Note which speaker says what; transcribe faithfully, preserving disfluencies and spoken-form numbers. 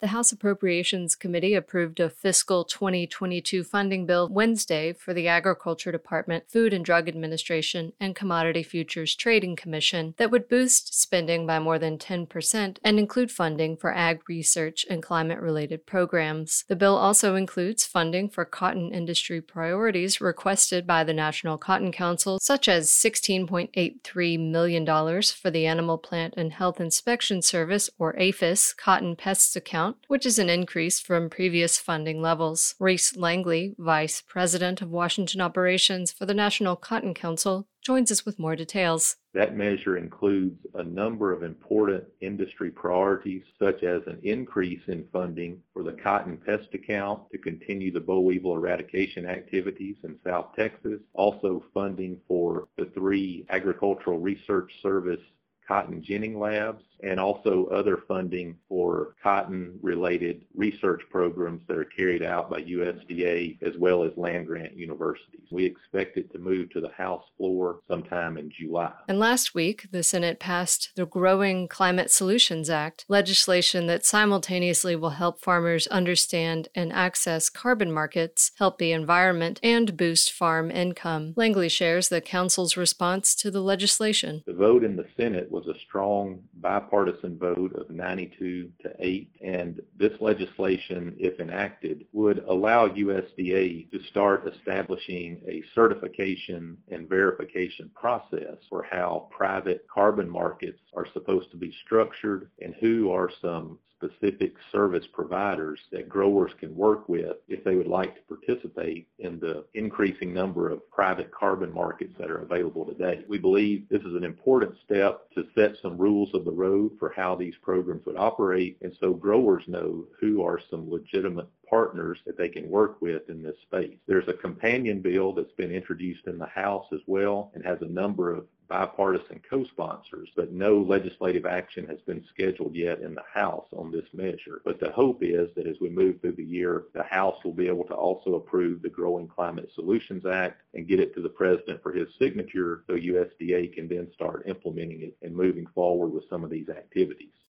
Speaker 1: The House Appropriations Committee approved a fiscal twenty twenty-two funding bill Wednesday for the Agriculture Department, Food and Drug Administration, and Commodity Futures Trading Commission that would boost spending by more than ten percent and include funding for ag research and climate-related programs. The bill also includes funding for cotton industry priorities requested by the National Cotton Council, such as sixteen point eight three million dollars for the Animal Plant and Health Inspection Service, or APHIS, Cotton Pests Account, which is an increase from previous funding levels. Reese Langley, Vice President of Washington Operations for the National Cotton Council, joins us with more details.
Speaker 2: That measure includes a number of important industry priorities, such as an increase in funding for the Cotton Pest Account to continue the boll weevil eradication activities in South Texas, also funding for the three Agricultural Research Service cotton ginning labs, and also other funding for cotton-related research programs that are carried out by U S D A as well as land-grant universities. We expect it to move to the House floor sometime in July.
Speaker 1: And last week, the Senate passed the Growing Climate Solutions Act, legislation that simultaneously will help farmers understand and access carbon markets, help the environment, and boost farm income. Langley shares the Council's response to the legislation.
Speaker 2: The vote in the Senate was a strong bipartisan vote of ninety-two to eight, and this legislation, if enacted, would allow U S D A to start establishing a certification and verification process for how private carbon markets are supposed to be structured and who are some specific service providers that growers can work with if they would like to participate in the increasing number of private carbon markets that are available today. We believe this is an important step to set some rules of the road for how these programs would operate, and so growers know who are some legitimate partners that they can work with in this space. There's a companion bill that's been introduced in the House as well and has a number of bipartisan co-sponsors, but no legislative action has been scheduled yet in the House on this measure. But the hope is that as we move through the year, the House will be able to also approve the Growing Climate Solutions Act and get it to the President for his signature so U S D A can then start implementing it and moving forward with some of these activities.